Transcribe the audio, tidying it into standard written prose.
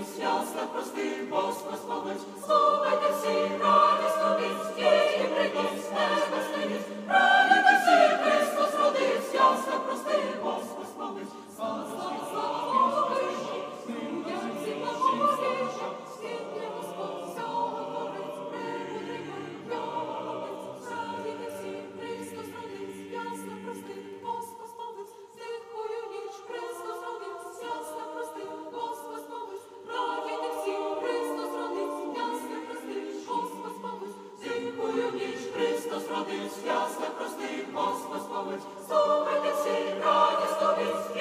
родився, ясна прости, Господь спомись. Слухайте всі, радісно вість, її приніс, неба синіс. Радійте всі, Христос родився, ясна прости, Господь спомись. Слава, слава, слава, Богу, світя всі благовістя, світле Господь, всього творець, премудрий Отець. Радійте всі, Христос родився, ясна прости, Господь спомись. Тихою ніч Христос родився, ясна прости, Господь спомись. Радійте всі, Христос родився, ясна прости, Господь спомись. Тихою ніч Христос родився, ясна прости, Господь спомись. Слухайте всі, радісно вість,